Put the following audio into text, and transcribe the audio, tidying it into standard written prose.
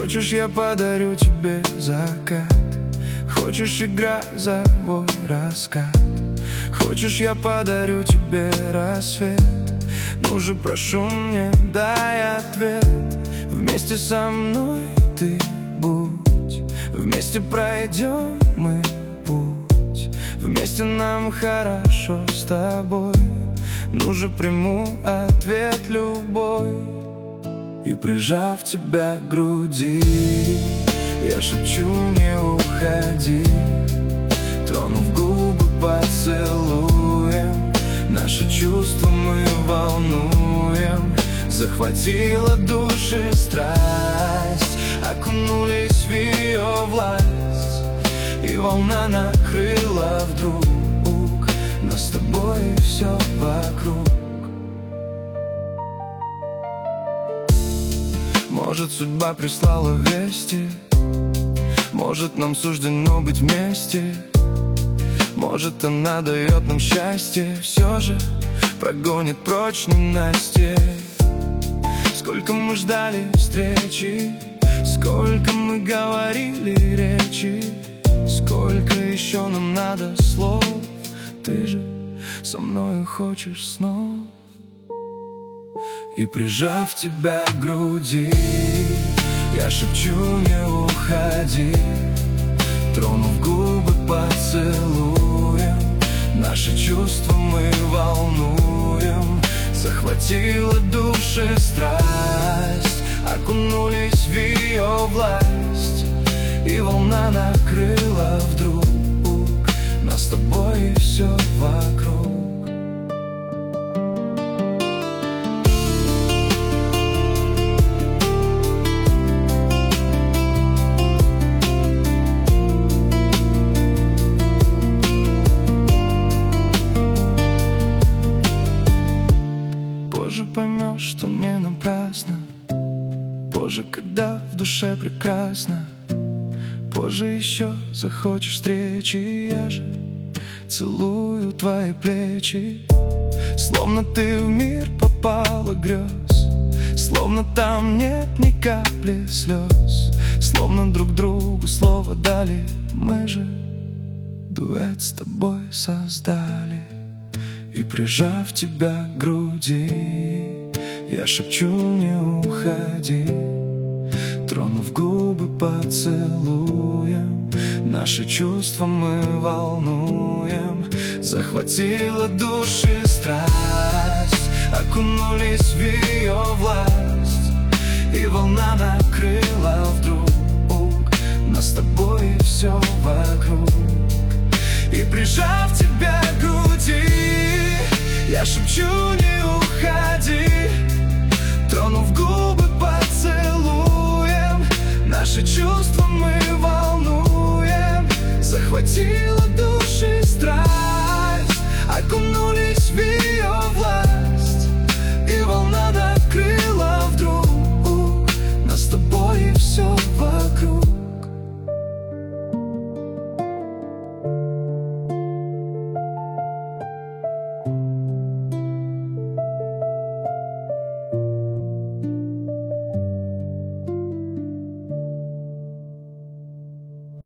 Хочешь, я подарю тебе закат? Хочешь, играй завой раскат? Хочешь, я подарю тебе рассвет? Ну же, прошу, мне дай ответ. Вместе со мной ты будь, вместе пройдем мы путь, вместе нам хорошо с тобой. Ну же, приму ответ любой. И прижав тебя к груди, я шепчу, не уходи. Тронув губы поцелуем, наши чувства мы волнуем. Захватила души страсть, окунулись в ее власть, и волна накрыла вдруг нас с тобой все вокруг. Может, судьба прислала вести, может, нам суждено быть вместе, может, она дает нам счастье, все же прогонит прочь ненастье. Сколько мы ждали встречи, сколько мы говорили речи, сколько еще нам надо слов. Ты же со мною хочешь снова. И прижав тебя к груди, я шепчу, не уходи. Тронув губы поцелуем, наши чувства мы волнуем. Захватила души страсть, окунулись в ее власть, и волна накрыла вдруг нас с тобой и все вокруг. Позже поймешь, что не напрасно, позже, когда в душе прекрасно, позже еще захочешь встречи. Я же целую твои плечи, словно ты в мир попала грез, словно там нет ни капли слез, словно друг другу слово дали. Мы же дуэт с тобой создали. И прижав тебя к груди, я шепчу, не уходи. Тронув губы поцелуем, наши чувства мы волнуем. Захватила души страсть, окунулись в ее власть, и волна накрыла вдруг нас с тобой и все вокруг. И прижав тебя к груди, я шепчу, не уходи.